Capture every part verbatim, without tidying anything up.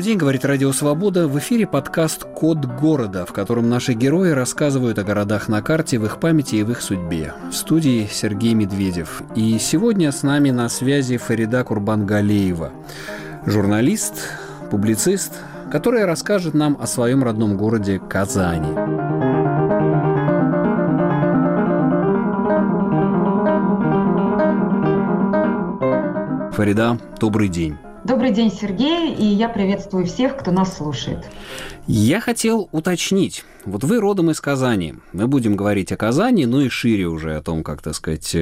день, говорит Радио Свобода. В эфире подкаст «Код города», в котором наши герои рассказывают о городах на карте, в их памяти и в их судьбе. В студии Сергей Медведев. И сегодня с нами на связи Фарида Курбангалеева, журналист, публицист, которая расскажет нам о своем родном городе Казани. Фарида, добрый день. Добрый день, Сергей, и я приветствую всех, кто нас слушает. Я хотел уточнить. Вот вы родом из Казани. Мы будем говорить о Казани, ну и шире уже о том, как, так сказать,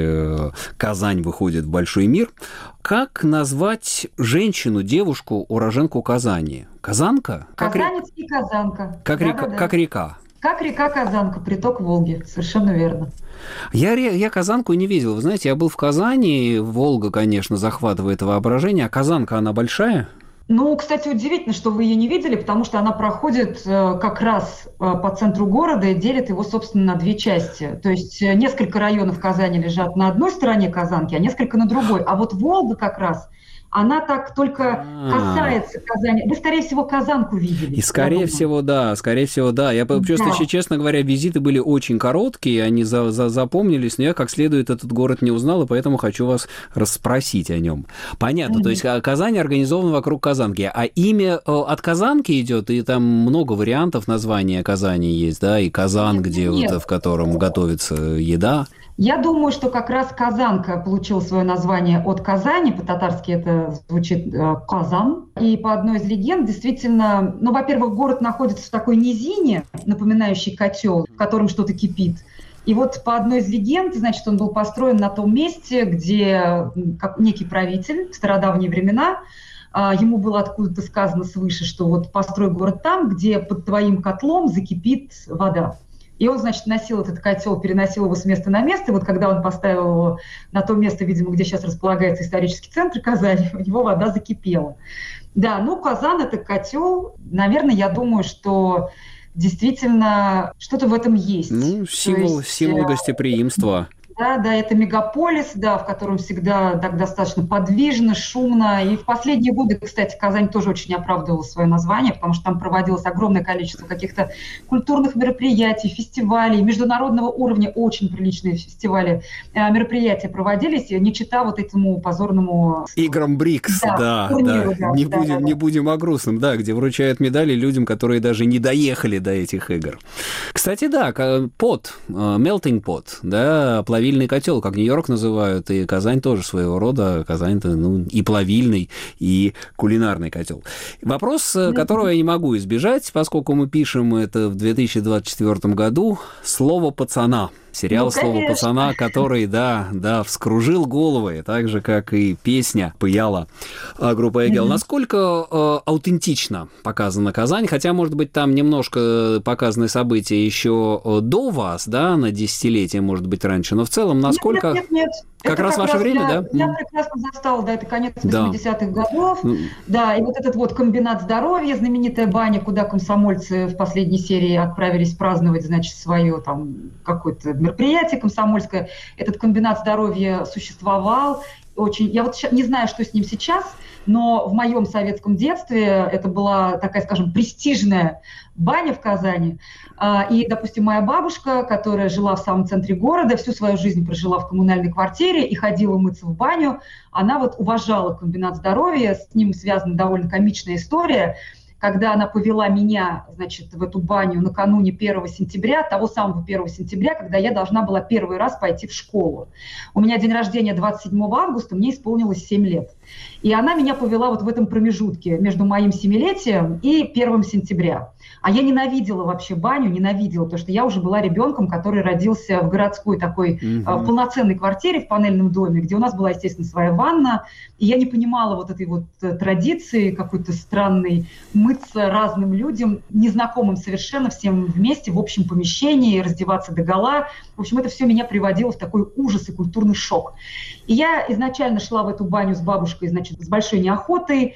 Казань выходит в большой мир. Как назвать женщину, девушку, уроженку Казани? Казанка? Казанец и казанка. Как, да, река, да, да. как река? Как река Казанка, приток Волги. Совершенно верно. Я, я Казанку не видел. Вы знаете, я был в Казани. Волга, конечно, захватывает воображение. А Казанка, она большая? Ну, кстати, удивительно, что вы ее не видели, потому что она проходит как раз по центру города и делит его, собственно, на две части. То есть несколько районов Казани лежат на одной стороне Казанки, а несколько на другой. А вот Волга как раз... она так только касается Казани. Вы, скорее всего, Казанку видели. И, скорее всего, да, скорее всего, да. Я просто, да. честно говоря, визиты были очень короткие, они за, за, запомнились, но я как следует этот город не узнал, и поэтому хочу вас расспросить о нем. Понятно, mm-hmm. то есть Казань организована вокруг Казанки, а имя от Казанки идет, и там много вариантов названия Казани есть, да, и Казан, нет, где нет. Вот, в котором готовится еда. Я думаю, что как раз Казанка получила свое название от Казани, по-татарски это звучит э, Казан. И по одной из легенд, действительно, ну, во-первых, город находится в такой низине, напоминающей котел, в котором что-то кипит. И вот по одной из легенд, значит, он был построен на том месте, где как некий правитель в стародавние времена, э, ему было откуда-то сказано свыше, что вот построй город там, где под твоим котлом закипит вода. И он, значит, носил этот котел, переносил его с места на место. И вот когда он поставил его на то место, видимо, где сейчас располагается исторический центр Казани, у него вода закипела. Да, ну, Казан – это котел. Наверное, я думаю, что действительно что-то в этом есть. Ну, символ, есть, символ гостеприимства. Да, да, это мегаполис, да, в котором всегда так достаточно подвижно, шумно. И в последние годы, кстати, Казань тоже очень оправдывала свое название, потому что там проводилось огромное количество каких-то культурных мероприятий, фестивалей, международного уровня, очень приличные фестивали, мероприятия проводились, не чита вот этому позорному... Играм БРИКС, да, да, турниру, да. да. Не, да, будем, да, да. не будем о грустном, да, где вручают медали людям, которые даже не доехали до этих игр. Кстати, да, пот, melting pot, да, плавильный котел, как Нью-Йорк называют, и Казань тоже своего рода. Казань-то, ну, и плавильный, и кулинарный котел. Вопрос, которого я не могу избежать, поскольку мы пишем это в две тысячи двадцать четвёртом году, слово «пацана». Сериал ну, «Слово пацана», который, да, да, вскружил головы, так же, как и песня «Пыяла» группы «Эгел». Mm-hmm. Насколько э, аутентично показана Казань, хотя, может быть, там немножко показаны события еще до вас, да, на десятилетие, может быть, раньше, но в целом, насколько... Нет, нет, нет. Как это раз как ваше раз время, я, да? Я прекрасно застала, да, это конец восьмидесятых да. годов, mm. да, и вот этот вот комбинат здоровья, знаменитая баня, куда комсомольцы в последней серии отправились праздновать, значит, свое там какое-то мероприятие комсомольское, этот комбинат здоровья существовал, очень, я вот не знаю, что с ним сейчас, но в моем советском детстве это была такая, скажем, престижная баня в Казани. И, допустим, моя бабушка, которая жила в самом центре города, всю свою жизнь прожила в коммунальной квартире и ходила мыться в баню, она вот уважала комбинат здоровья, с ним связана довольно комичная история, когда она повела меня, значит, в эту баню накануне первого сентября, того самого первого сентября, когда я должна была первый раз пойти в школу. У меня день рождения двадцать седьмого августа, мне исполнилось семь лет. И она меня повела вот в этом промежутке между моим семилетием и первым сентября. А я ненавидела вообще баню, ненавидела, потому что я уже была ребенком, который родился в городской такой mm-hmm. в полноценной квартире в панельном доме, где у нас была, естественно, своя ванна. И я не понимала вот этой вот традиции какой-то странной мыться разным людям, незнакомым совершенно, всем вместе в общем помещении, раздеваться догола. В общем, это все меня приводило в такой ужас и культурный шок. И я изначально шла в эту баню с бабушкой, значит, с большой неохотой.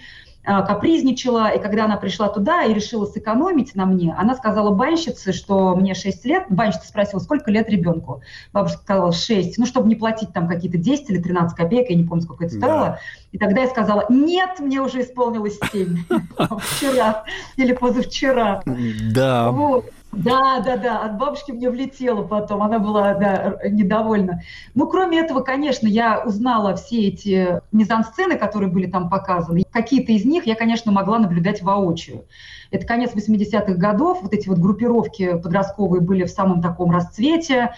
капризничала, и когда она пришла туда и решила сэкономить на мне, она сказала банщице, что мне шесть лет, банщица спросила, сколько лет ребенку. Бабушка сказала шесть, ну, чтобы не платить там какие-то десять или тринадцать копеек, я не помню, сколько это стоило. Да. И тогда я сказала, нет, мне уже исполнилось семь, вчера или позавчера. Да. Вот. Да, да, да, от бабушки мне влетело потом, она была, да, недовольна. Ну, кроме этого, конечно, я узнала все эти мизансцены, которые были там показаны. Какие-то из них я, конечно, могла наблюдать воочию. Это конец восьмидесятых годов, вот эти вот группировки подростковые были в самом таком расцвете.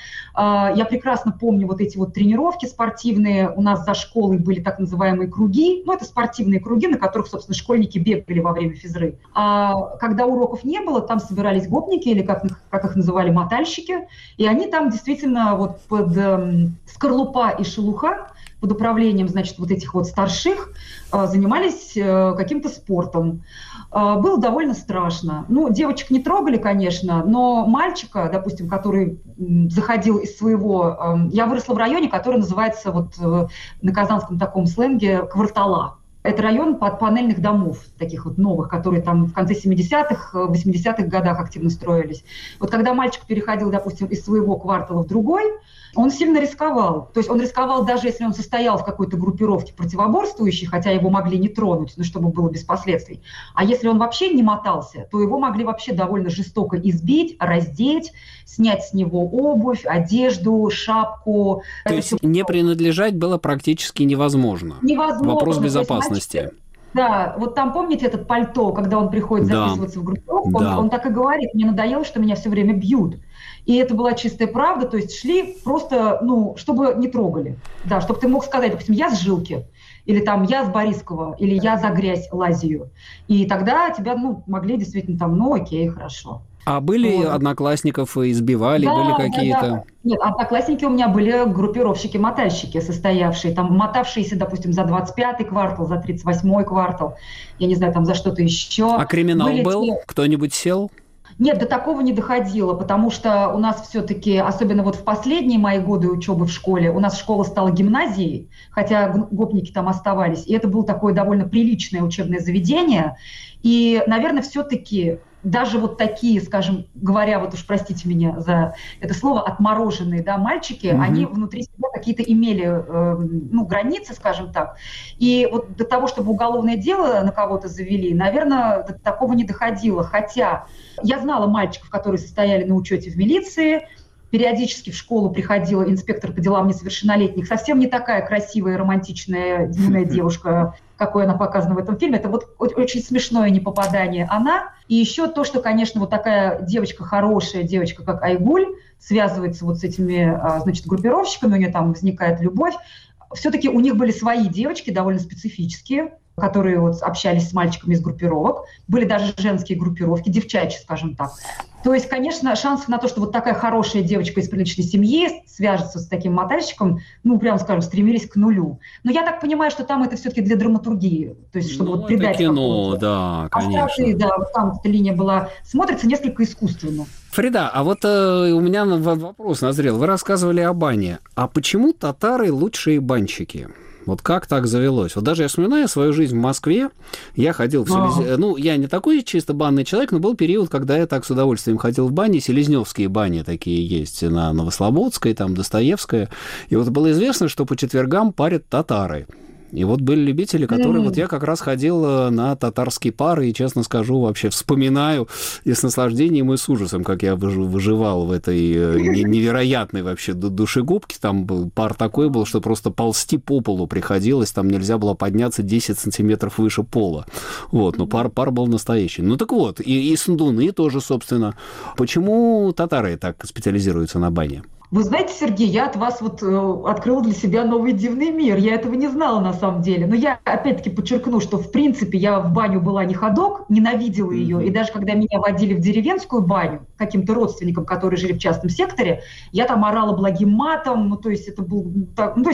Я прекрасно помню вот эти вот тренировки спортивные. У нас за школой были так называемые круги. Ну, это спортивные круги, на которых, собственно, школьники бегали во время физры. А когда уроков не было, там собирались гопники, или как, как их называли, мотальщики. И они там действительно вот под э, скорлупа и шелуха, под управлением, значит, вот этих вот старших, э, занимались э, каким-то спортом. Э, было довольно страшно. Ну, девочек не трогали, конечно, но мальчика, допустим, который м, заходил из своего... Э, я выросла в районе, который называется вот э, на казанском таком сленге «Квартала». Это район под панельных домов, таких вот новых, которые там в конце семидесятых, восьмидесятых годах активно строились. Вот когда мальчик переходил, допустим, из своего квартала в другой, он сильно рисковал. То есть он рисковал даже если он состоял в какой-то группировке противоборствующей, хотя его могли не тронуть, ну, чтобы было без последствий. А если он вообще не мотался, то его могли вообще довольно жестоко избить, раздеть, снять с него обувь, одежду, шапку. То Это есть все... не принадлежать было практически невозможно. Невозможно. Вопрос безопасности. Да, вот там, помните, этот пальто, когда он приходит записываться да. в группировку, да. он, он так и говорит, мне надоело, что меня все время бьют. И это была чистая правда, то есть шли просто, ну, чтобы не трогали. Да, чтобы ты мог сказать, допустим, я с Жилки, или там я с Борисского, или я за грязь лазию. И тогда тебя, ну, могли действительно там, ну, окей, хорошо. А были вот. Одноклассников избивали, да, были какие-то? Да, да. Нет, одноклассники у меня были группировщики-мотальщики, состоявшие, там, мотавшиеся, допустим, за двадцать пятый квартал, за тридцать восьмой квартал, я не знаю, там, за что-то еще. А криминал были был? те... Кто-нибудь сел? Нет, до такого не доходило, потому что у нас все-таки, особенно вот в последние мои годы учебы в школе, у нас школа стала гимназией, хотя гопники там оставались, и это было такое довольно приличное учебное заведение. И, наверное, все-таки даже вот такие, скажем, говоря, вот уж простите меня за это слово, отмороженные, да, мальчики, mm-hmm. они внутри себя какие-то имели, э, ну, границы, скажем так. И вот до того, чтобы уголовное дело на кого-то завели, наверное, до такого не доходило. Хотя я знала мальчиков, которые состояли на учете в милиции, периодически в школу приходила инспектор по делам несовершеннолетних, совсем не такая красивая, романтичная, юная девушка, какой она показана в этом фильме. Это вот очень смешное непопадание она. И еще то, что, конечно, вот такая девочка, хорошая девочка, как Айгуль, связывается вот с этими, значит, группировщиками, у нее там возникает любовь. Все-таки у них были свои девочки, довольно специфические, которые вот общались с мальчиками из группировок. Были даже женские группировки, девчачьи, скажем так. То есть, конечно, шансов на то, что вот такая хорошая девочка из приличной семьи свяжется с таким мотальщиком, ну, прямо скажем, стремились к нулю. Но я так понимаю, что там это все-таки для драматургии. То есть, чтобы ну, вот придать это кино, да, конечно. А да, вот там эта линия была, смотрится несколько искусственно. Фрида, а вот э, у меня вопрос назрел. Вы рассказывали о бане. А почему татары лучшие банщики? Вот как так завелось? Вот даже я вспоминаю свою жизнь в Москве, я ходил в Селез... Ну, я не такой чисто банный человек, но был период, когда я так с удовольствием ходил в бани, селезневские бани такие есть на Новослободской, там Достоевская. И вот было известно, что по четвергам парят татары. И вот были любители, которые... Mm-hmm. Вот я как раз ходил на татарские пары, и, честно скажу, вообще вспоминаю и с наслаждением, и с ужасом, как я выживал в этой невероятной вообще душегубке. Там был пар такой был, что просто ползти по полу приходилось, там нельзя было подняться десять сантиметров выше пола. Вот, но пар, пар был настоящий. Ну так вот, и, и сандуны тоже, собственно. Почему татары так специализируются на бане? Вы знаете, Сергей, я от вас вот э, открыла для себя новый дивный мир. Я этого не знала на самом деле. Но я опять-таки подчеркну, что в принципе я в баню была не ходок, ненавидела ее. Mm-hmm. И даже когда меня водили в деревенскую баню каким-то родственникам, которые жили в частном секторе, я там орала благим матом. Ну, то есть это был... Так, ну, то есть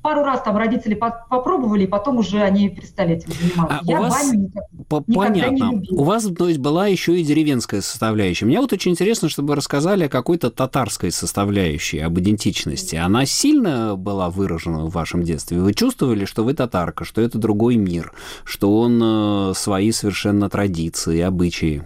пару раз там родители по- попробовали, и потом уже они перестали этим заниматься. А Я у вас... баню никак, Понятно. никогда не любила. У вас, то есть, была еще и деревенская составляющая. Мне вот очень интересно, чтобы вы рассказали о какой-то татарской составляющей, об идентичности. Она сильно была выражена в вашем детстве? Вы чувствовали, что вы татарка, что это другой мир, что он э, свои совершенно традиции, обычаи?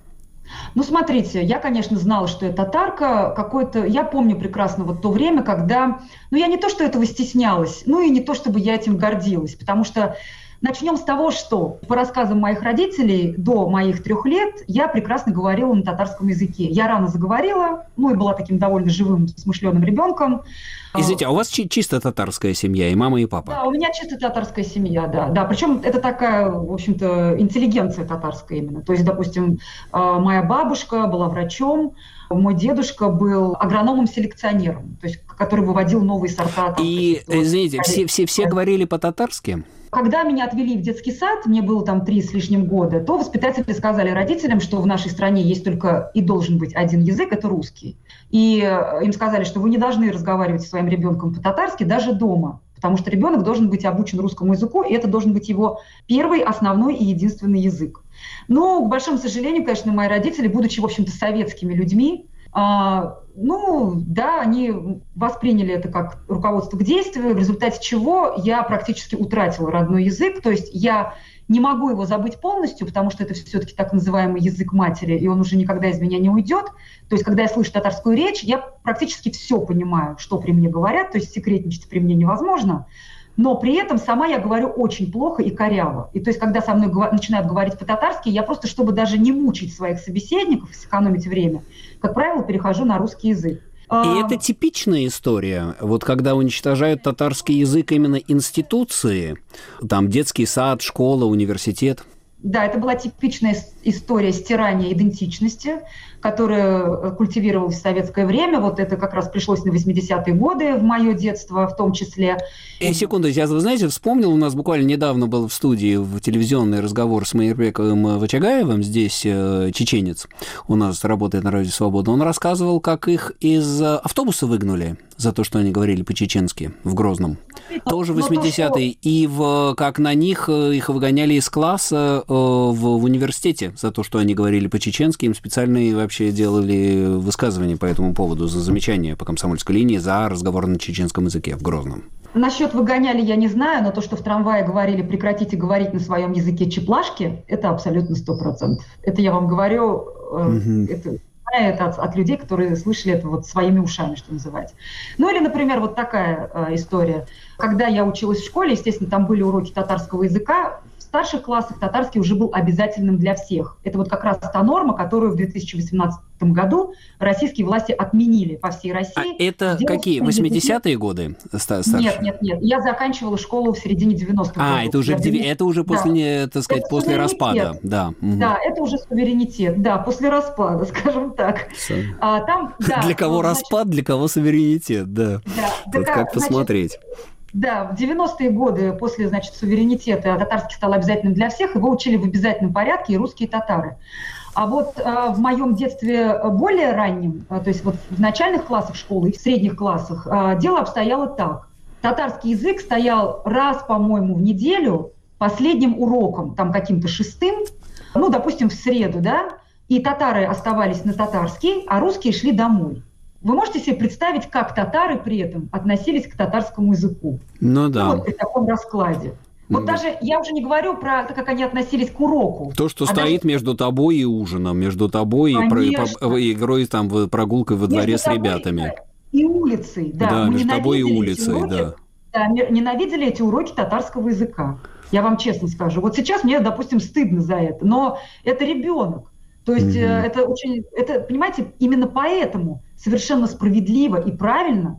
Ну, смотрите, я, конечно, знала, что я татарка. Какое-то... Я помню прекрасно вот то время, когда... Ну, я не то, что этого стеснялась, ну и не то, чтобы я этим гордилась, потому что начнем с того, что по рассказам моих родителей до моих трех лет я прекрасно говорила на татарском языке. Я рано заговорила, ну и была таким довольно живым, смышленым ребенком. Извините, а у вас чи- чисто татарская семья, и мама, и папа? Да, у меня чисто татарская семья, да. да. Причем это такая, в общем-то, интеллигенция татарская именно. То есть, допустим, моя бабушка была врачом, мой дедушка был агрономом-селекционером, то есть, который выводил новые сорта. Там, и, извините, все, все, все говорили по-татарски? Когда меня отвели в детский сад, мне было там три с лишним года, то воспитатели сказали родителям, что в нашей стране есть только и должен быть один язык, это русский. И им сказали, что вы не должны разговаривать со своим ребенком по-татарски даже дома, потому что ребенок должен быть обучен русскому языку, и это должен быть его первый, основной и единственный язык. Но, к большому сожалению, конечно, мои родители, будучи, в общем-то, советскими людьми, а, ну, да, они восприняли это как руководство к действию, в результате чего я практически утратила родной язык, то есть я не могу его забыть полностью, потому что это все-таки так называемый язык матери, и он уже никогда из меня не уйдет. То есть, когда я слышу татарскую речь, я практически все понимаю, что при мне говорят, то есть секретничать при мне невозможно. Но при этом сама я говорю очень плохо и коряво. И то есть, когда со мной го- начинают говорить по-татарски, я просто, чтобы даже не мучить своих собеседников, сэкономить время, как правило, перехожу на русский язык. И это типичная история, вот когда уничтожают татарский язык именно институции, там детский сад, школа, университет. Да, это была типичная история стирания идентичности, которая культивировалась в советское время. Вот это как раз пришлось на восьмидесятые годы, в мое детство в том числе. И секунду, я, вы знаете, вспомнил, у нас буквально недавно был в студии в телевизионный разговор с Майырбековым Вачагаевым, здесь э, чеченец, у нас работает на Радио Свобода. Он рассказывал, как их из автобуса выгнали за то, что они говорили по-чеченски в Грозном. Но, Тоже восьмидесятые. То, что... И в, как на них их выгоняли из класса э, в, в университете за то, что они говорили по-чеченски. Им специальные вообще делали высказывания по этому поводу за замечание по комсомольской линии за разговор на чеченском языке в Грозном. Насчет выгоняли я не знаю, но то, что в трамвае говорили «прекратите говорить на своем языке чеплашки», это абсолютно сто процентов. Это я вам говорю, mm-hmm. это, это от, от людей, которые слышали это вот своими ушами, что называется. Ну или, например, вот такая э, история. Когда я училась в школе, естественно, там были уроки татарского языка, в старших классах татарский уже был обязательным для всех. Это вот как раз та норма, которую в две тысячи восемнадцатом году российские власти отменили по всей России. А это какие, восьмидесятые годы? Старшие? Нет, нет, нет. Я заканчивала школу в середине девяностых годов. А, это уже, я... это уже после, да. так сказать, это после распада. Да. да, это уже суверенитет. Да, после распада, скажем так. А, там, да, для кого ну, распад, значит... для кого суверенитет, да. да Тут да, как посмотреть. Значит, да, в девяностые годы после, значит, суверенитета татарский стал обязательным для всех, его учили в обязательном порядке и русские татары. А вот э, в моем детстве более раннем, э, то есть вот в начальных классах школы и в средних классах, э, дело обстояло так. Татарский язык стоял раз, по-моему, в неделю последним уроком, там каким-то шестым, ну, допустим, в среду, да, и татары оставались на татарский, а русские шли домой. Вы можете себе представить, как татары при этом относились к татарскому языку? Ну да. Ну, вот при таком раскладе. Вот да. даже я уже не говорю про то, как они относились к уроку. То, что а стоит даже... между тобой и ужином, между тобой Конечно. и, про... и игрой, там, прогулкой во дворе между с ребятами. И улицей, да. Да, Мы между тобой и улицей, уроки, да. да. Ненавидели эти уроки татарского языка. Я вам честно скажу. Вот сейчас мне, допустим, стыдно за это, но это ребенок. То есть mm-hmm. это очень, это, понимаете, именно поэтому совершенно справедливо и правильно,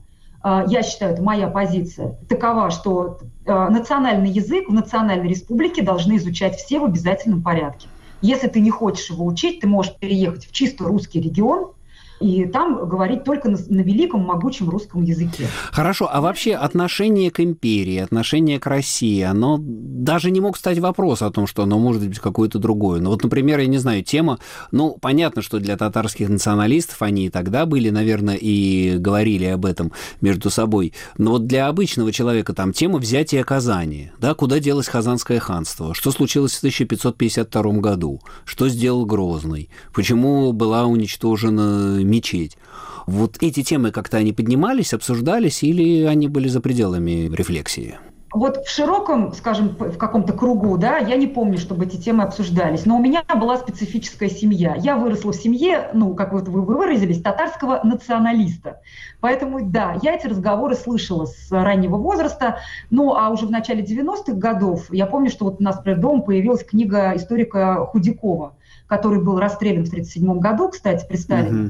я считаю, это моя позиция, такова, что национальный язык в национальной республике должны изучать все в обязательном порядке. Если ты не хочешь его учить, ты можешь переехать в чисто русский регион, И там говорить только на, на великом, могучем русском языке. Хорошо, а вообще отношение к империи, отношение к России, оно даже не мог стать вопрос о том, что оно может быть какое-то другое. Ну вот, например, я не знаю, тема, ну, понятно, что для татарских националистов они и тогда были, наверное, и говорили об этом между собой, но вот для обычного человека там тема взятия Казани, да, куда делось Казанское ханство, что случилось в тысяча пятьсот пятьдесят втором году, что сделал Грозный, почему была уничтожена мечеть. Вот эти темы как-то они поднимались, обсуждались, или они были за пределами рефлексии? Вот в широком, скажем, в каком-то кругу, да, я не помню, чтобы эти темы обсуждались, но у меня была специфическая семья. Я выросла в семье, ну, как вот вы выразились, татарского националиста. Поэтому, да, я эти разговоры слышала с раннего возраста, ну, а уже в начале девяностых годов, я помню, что вот у нас, например, дома появилась книга историка Худякова, который был расстрелян в тридцать седьмом году, кстати, при Сталине,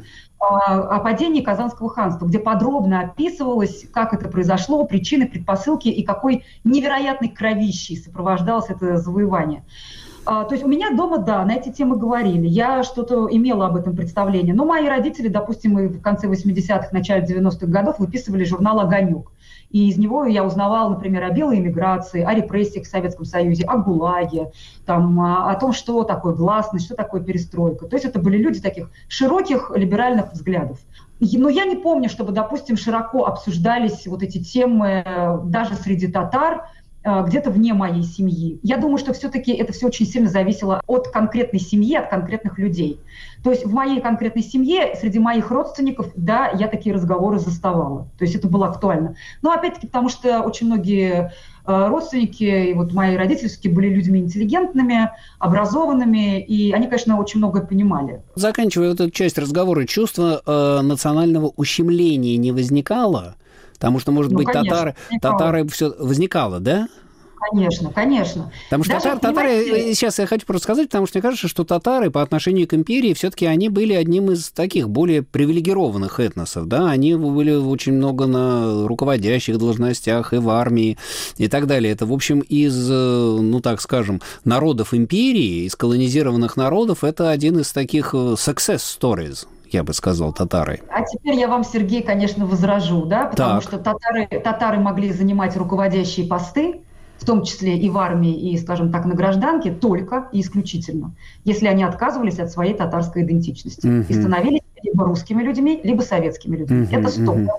о падении Казанского ханства, где подробно описывалось, как это произошло, причины, предпосылки и какой невероятной кровищей сопровождалось это завоевание. То есть у меня дома, да, на эти темы говорили, я что-то имела об этом представление, но мои родители, допустим, и в конце восьмидесятых, начале девяностых годов выписывали журнал «Огонек». И из него я узнавала, например, о белой эмиграции, о репрессиях в Советском Союзе, о ГУЛАГе, там, о том, что такое гласность, что такое перестройка. То есть это были люди таких широких либеральных взглядов. Но я не помню, чтобы, допустим, широко обсуждались вот эти темы даже среди татар, где-то вне моей семьи. Я думаю, что все-таки это все очень сильно зависело от конкретной семьи, от конкретных людей. То есть в моей конкретной семье, среди моих родственников, да, я такие разговоры заставала. То есть это было актуально. Но опять-таки потому, что очень многие родственники, и вот мои родительские были людьми интеллигентными, образованными, и они, конечно, очень многое понимали. Заканчивая вот эту часть разговора, чувство э, национального ущемления не возникало? Потому что, может ну, быть, конечно, татары, татары все возникало, да? Конечно, конечно. Потому что татары, татары, сейчас я хочу просто сказать, потому что мне кажется, что татары по отношению к империи все-таки они были одним из таких более привилегированных этносов, да, они были очень много на руководящих должностях и в армии и так далее. Это, в общем, из, ну так скажем, народов империи, из колонизированных народов, это один из таких success stories, я бы сказал, татары. А теперь я вам, Сергей, конечно, возражу, да, потому так. что татары, татары могли занимать руководящие посты, в том числе и в армии, и, скажем так, на гражданке, только и исключительно, если они отказывались от своей татарской идентичности uh-huh. и становились либо русскими людьми, либо советскими людьми. Uh-huh. Это стоп. Uh-huh.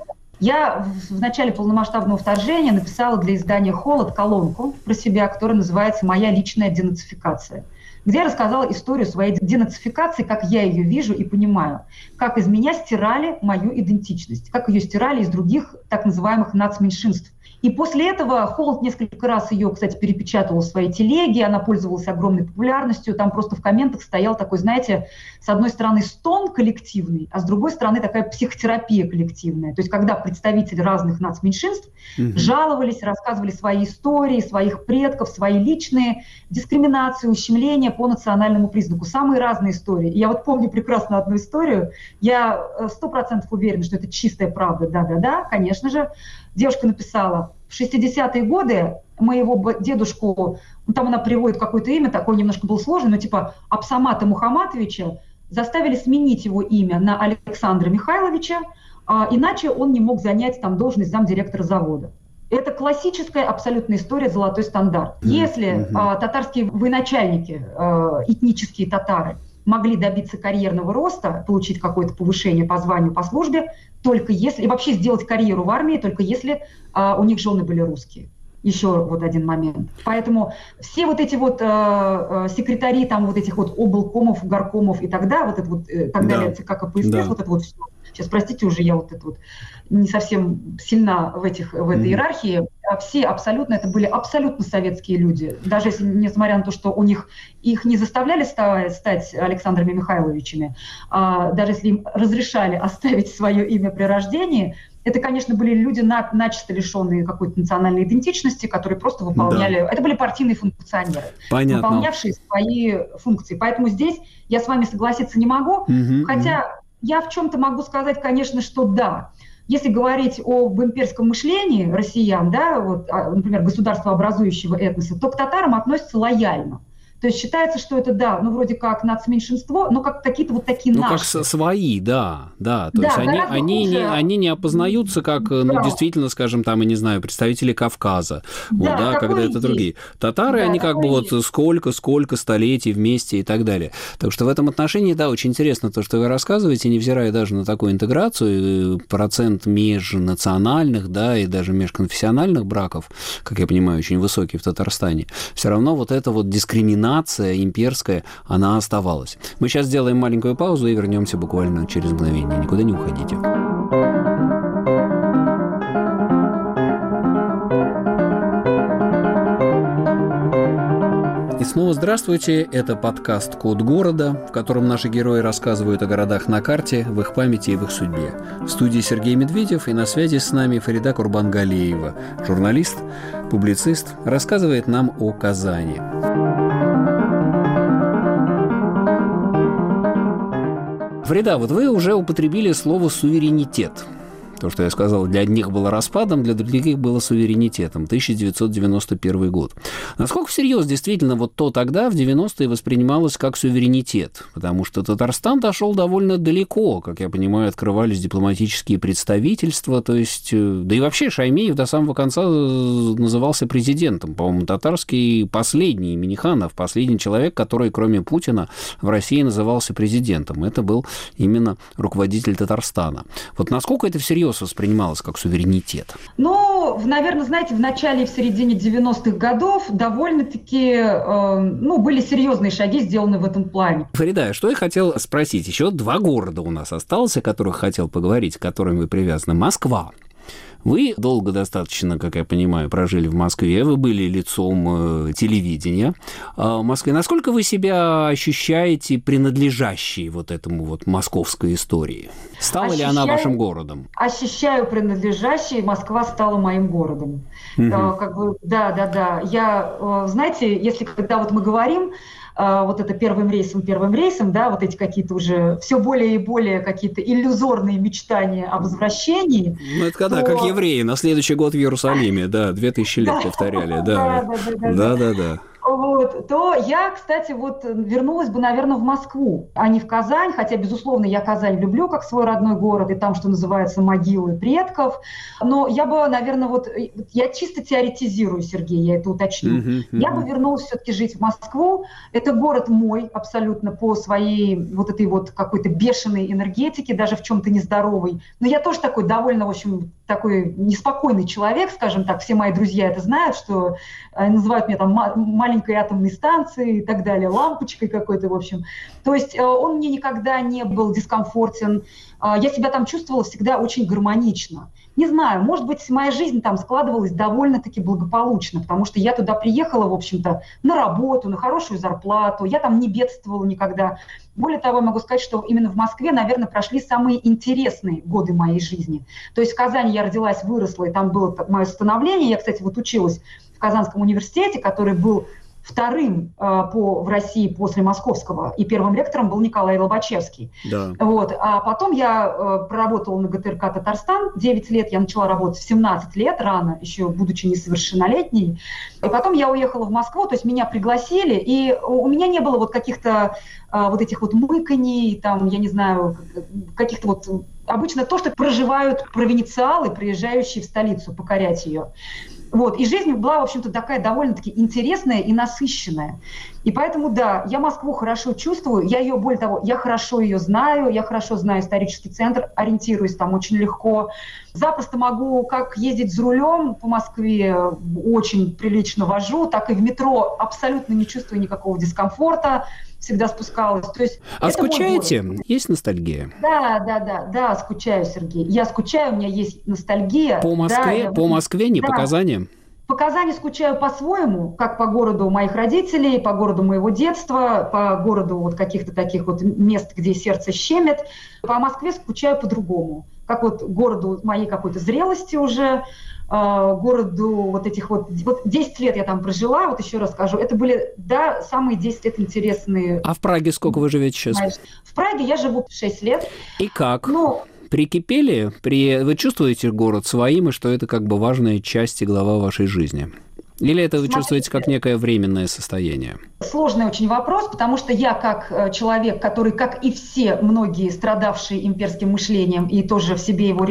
Я в начале полномасштабного вторжения написала для издания «Холод» колонку про себя, которая называется «Моя личная денацификация», где я рассказала историю своей денацификации, как я ее вижу и понимаю, как из меня стирали мою идентичность, как ее стирали из других так называемых нацменьшинств. И после этого Холод несколько раз ее, кстати, перепечатывал в своей телеге, она пользовалась огромной популярностью, там просто в комментах стоял такой, знаете, с одной стороны стон коллективный, а с другой стороны такая психотерапия коллективная. То есть когда представители разных нацменьшинств mm-hmm. жаловались, рассказывали свои истории, своих предков, свои личные дискриминации, ущемления по национальному признаку. Самые разные истории. Я вот помню прекрасно одну историю, я сто процентов уверена, что это чистая правда, да-да-да, конечно же. Девушка написала, в шестидесятые годы моего дедушку, ну, там она приводит какое-то имя, такое немножко было сложное, но типа Абсамата Мухаматовича, заставили сменить его имя на Александра Михайловича, а, иначе он не мог занять там должность замдиректора завода. Это классическая абсолютная история, золотой стандарт. Если mm-hmm. а, татарские военачальники, а, этнические татары, могли добиться карьерного роста, получить какое-то повышение по званию, по службе, только если, и вообще сделать карьеру в армии, только если а, у них жены были русские. Еще вот один момент. Поэтому все вот эти вот э, секретари там вот этих вот облкомов, горкомов и тогда, вот это вот, э, так далее, да. как КПСС, да. вот это вот все. Сейчас, простите, уже я вот это вот не совсем сильна в, этих, в этой mm-hmm. иерархии. А все абсолютно, это были абсолютно советские люди. Даже если, несмотря на то, что у них, их не заставляли стать, стать Александрами Михайловичами, а даже если им разрешали оставить свое имя при рождении, это, конечно, были люди на, начисто лишенные какой-то национальной идентичности, которые просто выполняли... Да. Это были партийные функционеры, Понятно. выполнявшие свои функции. Поэтому здесь я с вами согласиться не могу, угу, хотя угу. я в чем-то могу сказать, конечно, что да. Если говорить об имперском мышлении россиян, да, вот, например, государствообразующего этноса, то к татарам относятся лояльно. То есть считается, что это, да, ну, вроде как нацменьшинство, но как какие-то вот такие ну, наши. Ну, как свои, да, да. То да, есть они, они, не, они не опознаются как, да. ну, действительно, скажем, там, я не знаю, представители Кавказа, да, вот, да, когда это другие. Татары, да, они как бы вот сколько-сколько столетий вместе и так далее. Так что в этом отношении, да, очень интересно то, что вы рассказываете, невзирая даже на такую интеграцию, процент межнациональных, да, и даже межконфессиональных браков, как я понимаю, очень высокий в Татарстане, все равно вот эта вот дискриминация имперская, она оставалась. Мы сейчас сделаем маленькую паузу и вернемся буквально через мгновение. Никуда не уходите. И снова здравствуйте. Это подкаст «Код города», в котором наши герои рассказывают о городах на карте, в их памяти и в их судьбе. В студии Сергей Медведев, и на связи с нами Фарида Курбангалиева, журналист, публицист, рассказывает нам о Казани. Фарида, вот вы уже употребили слово «суверенитет». То, что я сказал, для одних было распадом, для других было суверенитетом. тысяча девятьсот девяносто первый год. Насколько всерьез действительно вот то тогда, в девяностые, воспринималось как суверенитет? Потому что Татарстан дошел довольно далеко. Как я понимаю, открывались дипломатические представительства. То есть, да и вообще Шаймиев до самого конца назывался президентом. По-моему, татарский последний, Миниханов, последний человек, который, кроме Путина, в России назывался президентом. Это был именно руководитель Татарстана. Вот насколько это всерьез воспринималось как суверенитет? Ну, наверное, знаете, в начале и в середине девяностых годов довольно-таки, э, ну, были серьезные шаги сделаны в этом плане. Фарида, что я хотел спросить? Еще два города у нас осталось, о которых хотел поговорить, к которым вы привязаны. Москва. Вы долго достаточно, как я понимаю, прожили в Москве, вы были лицом э, телевидения э, в Москве. Насколько вы себя ощущаете принадлежащей вот этому вот московской истории? Стала ощущаю, ли она вашим городом? Ощущаю принадлежащей, Москва стала моим городом. Угу. Э, как бы, да, да, да. Я, э, знаете, если когда вот мы говорим, вот это первым рейсом, первым рейсом, да, вот эти какие-то уже все более и более какие-то иллюзорные мечтания о возвращении. Ну, это когда, то... как евреи, на следующий год в Иерусалиме, да, две тысячи лет повторяли, да. Да-да-да. Вот, то я, кстати, вот вернулась бы, наверное, в Москву, а не в Казань, хотя, безусловно, я Казань люблю как свой родной город, и там, что называется, могилы предков, но я бы, наверное, вот, я чисто теоретизирую, Сергей, я это уточню, uh-huh, uh-huh. я бы вернулась все-таки жить в Москву, это город мой абсолютно по своей вот этой вот какой-то бешеной энергетике, даже в чем-то нездоровой, но я тоже такой довольно, в общем, такой неспокойный человек, скажем так, все мои друзья это знают, что называют меня там маленькой атомной станцией и так далее, лампочкой какой-то, в общем. То есть он мне никогда не был дискомфортен, я себя там чувствовала всегда очень гармонично. Не знаю, может быть, моя жизнь там складывалась довольно-таки благополучно, потому что я туда приехала, в общем-то, на работу, на хорошую зарплату, я там не бедствовала никогда. Более того, могу сказать, что именно в Москве, наверное, прошли самые интересные годы моей жизни. То есть в Казани я родилась, выросла, и там было мое становление. Я, кстати, вот училась в Казанском университете, который был вторым э, по, в России после Московского, и первым ректором был Николай Лобачевский. Да. Вот. А потом я э, проработала на ГТРК «Татарстан» девять лет, я начала работать в семнадцать лет, рано, еще будучи несовершеннолетней. И потом я уехала в Москву, то есть меня пригласили, и у меня не было вот каких-то э, вот этих вот мыканий, там, я не знаю, каких-то вот... Обычно то, что проживают провинциалы, приезжающие в столицу, покорять ее. Вот. И жизнь была, в общем-то, такая довольно-таки интересная и насыщенная. И поэтому, да, я Москву хорошо чувствую, я ее, более того, я хорошо ее знаю, я хорошо знаю исторический центр, ориентируюсь там очень легко. Запросто могу как ездить за рулем по Москве, очень прилично вожу, так и в метро абсолютно не чувствую никакого дискомфорта, всегда спускалась. То есть, а скучаете? Есть ностальгия? Да, да, да, да, скучаю, Сергей. Я скучаю, у меня есть ностальгия. По Москве, да, по Москве, не да. по Казани? По Казани скучаю по-своему, как по городу моих родителей, по городу моего детства, по городу вот каких-то таких вот мест, где сердце щемит. По Москве скучаю по-другому, как вот городу моей какой-то зрелости уже, городу вот этих вот... Вот десять лет я там прожила, вот еще раз скажу, это были, да, самые десять лет интересные... А в Праге сколько вы живете сейчас? В Праге я живу шесть лет. И как? Ну, прикипели? При... Вы чувствуете город своим, и что это как бы важная часть и глава вашей жизни? Или это вы Смотрите, чувствуете как некое временное состояние? Сложный очень вопрос, потому что я как человек, который, как и все многие, страдавшие имперским мышлением и тоже в себе его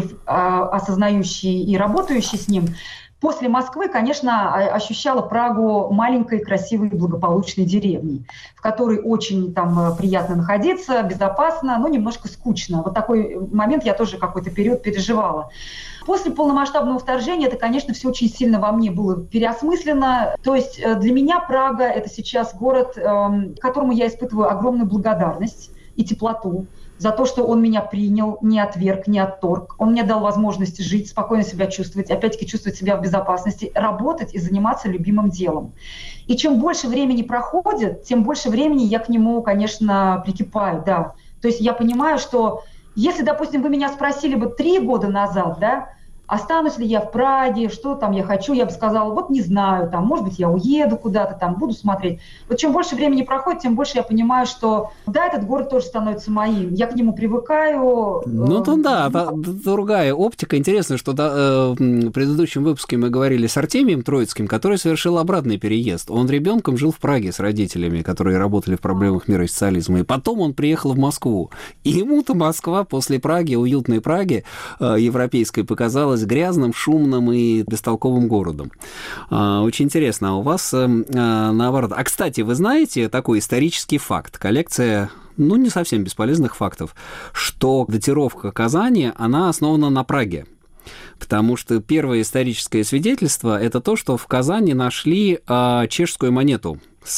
осознающий и работающий с ним, после Москвы, конечно, ощущала Прагу маленькой, красивой, благополучной деревней, в которой очень там приятно находиться, безопасно, но немножко скучно. Вот такой момент я тоже какой-то период переживала. После полномасштабного вторжения это, конечно, все очень сильно во мне было переосмыслено. То есть для меня Прага – это сейчас город, которому я испытываю огромную благодарность и теплоту за то, что он меня принял, не отверг, не отторг. Он мне дал возможность жить, спокойно себя чувствовать, опять-таки чувствовать себя в безопасности, работать и заниматься любимым делом. И чем больше времени проходит, тем больше времени я к нему, конечно, прикипаю, да. То есть я понимаю, что если, допустим, вы меня спросили бы три года назад, да, останусь ли я в Праге, что там я хочу, я бы сказала, вот не знаю, там, может быть, я уеду куда-то, там, буду смотреть. Вот чем больше времени проходит, тем больше я понимаю, что, да, этот город тоже становится моим, я к нему привыкаю. Ну, то да, та, другая оптика. Интересно, что да, в предыдущем выпуске мы говорили с Артемием Троицким, который совершил обратный переезд. Он ребенком жил в Праге с родителями, которые работали в проблемах мира и социализма, и потом он приехал в Москву. И ему-то Москва после Праги, уютной Праги европейской, показалась грязным, шумным и бестолковым городом. Очень интересно. А у вас наоборот. А, кстати, вы знаете такой исторический факт? Коллекция, ну, не совсем бесполезных фактов, что датировка Казани, она основана на Праге. Потому что первое историческое свидетельство – это то, что в Казани нашли чешскую монету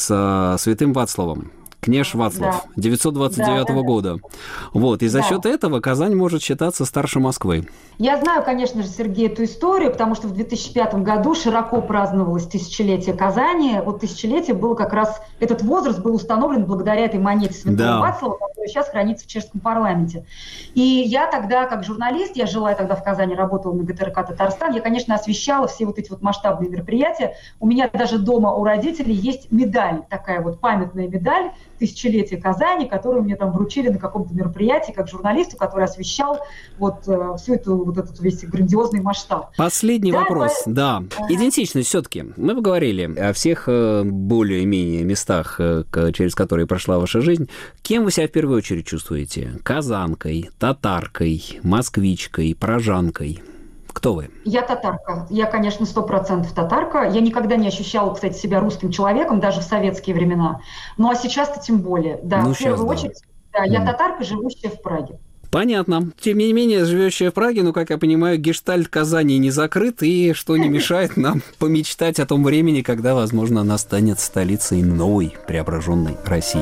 с святым Вацлавом. Княж Вацлав, да. девятьсот двадцать девятого да, да, года. Вот, и за да. счет этого Казань может считаться старше Москвы. Я знаю, конечно же, Сергей, эту историю, потому что в две тысячи пятом году широко праздновалось тысячелетие Казани. Вот тысячелетие было как раз, этот возраст был установлен благодаря этой монете святого да. Вацлава, которая сейчас хранится в чешском парламенте. И я тогда, как журналист, я жила тогда в Казани, работала на ГТРК «Татарстан», я, конечно, освещала все вот эти вот масштабные мероприятия. У меня даже дома у родителей есть медаль, такая вот памятная медаль, тысячелетие Казани, которую мне там вручили на каком-то мероприятии, как журналисту, который освещал вот э, всю эту вот этот весь грандиозный масштаб. Последний да, вопрос, по... да. Ага. Идентичность все-таки. Мы поговорили о всех более-менее местах, через которые прошла ваша жизнь. Кем вы себя в первую очередь чувствуете? Казанкой, татаркой, москвичкой, пражанкой? Кто вы? Я татарка. Я, конечно, сто процентов татарка. Я никогда не ощущала, кстати, себя русским человеком, даже в советские времена. Ну, а сейчас-то тем более. Да, ну, в первую сейчас, очередь, да. Да, я mm. татарка, живущая в Праге. Понятно. Тем не менее, живущая в Праге, ну, как я понимаю, гештальт Казани не закрыт, и что не мешает нам помечтать о том времени, когда, возможно, она станет столицей новой преображенной России.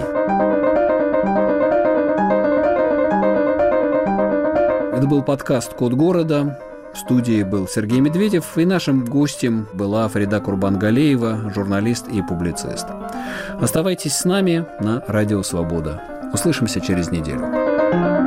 Это был подкаст «Код города». В студии был Сергей Медведев, и нашим гостем была Фарида Курбангалеева, журналист и публицист. Оставайтесь с нами на Радио Свобода. Услышимся через неделю.